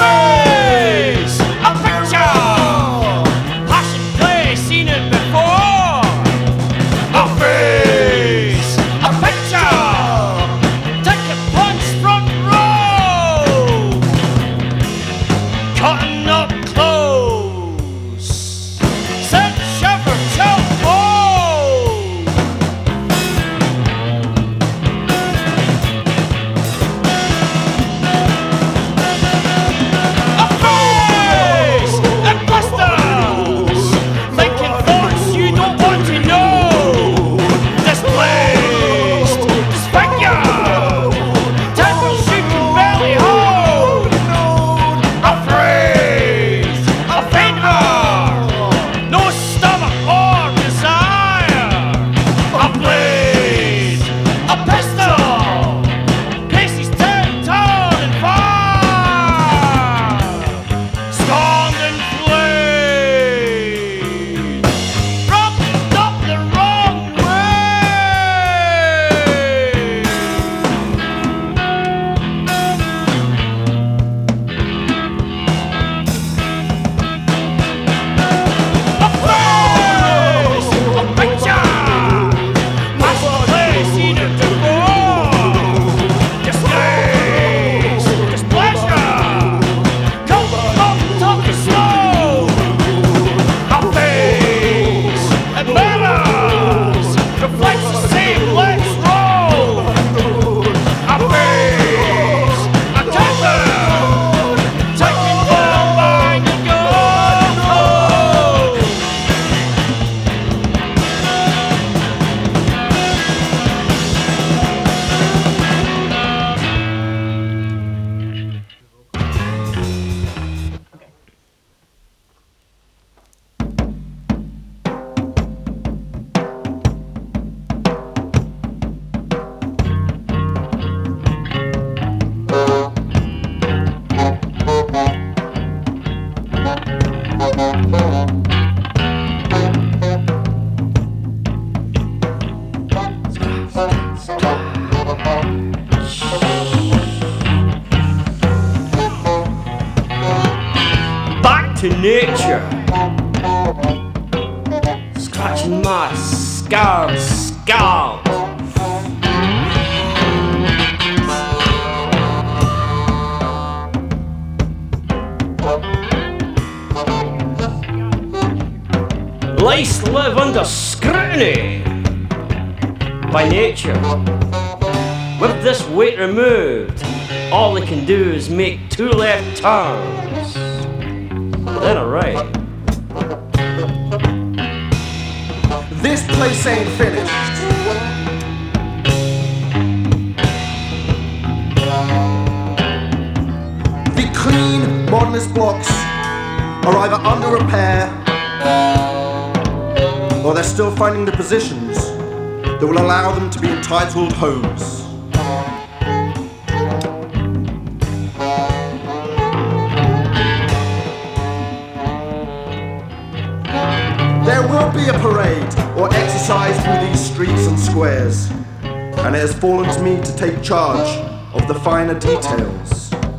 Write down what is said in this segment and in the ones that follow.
face, a picture. Passion play, seen it before. A face, a picture. Take a punch front row. Cutting up clothes. Set shepherd till to nature, scratching my scalp. Lice live under scrutiny by nature. With this weight removed, all they can do is make two left turns. Then a right. This place ain't finished. The clean, modernist blocks are either under repair or they're still finding the positions that will allow them to be entitled homes. There will be a parade or exercise through these streets and squares, and it has fallen to me to take charge of the finer details.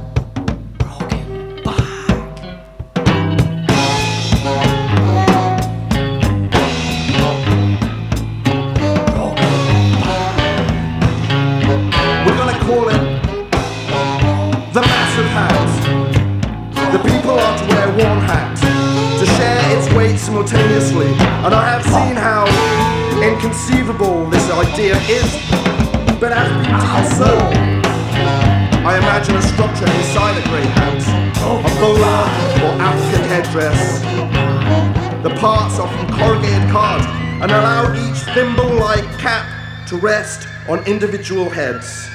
We're gonna call it the massive hat. The people are to wear one hat to share its weight simultaneously, and I have seen how inconceivable this idea is, but as beauty is so, I imagine a structure inside a great hat, a bowler or African headdress. The parts are from corrugated card and allow each thimble-like cap to rest on individual heads.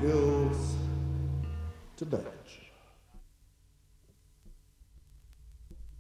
hills to bench.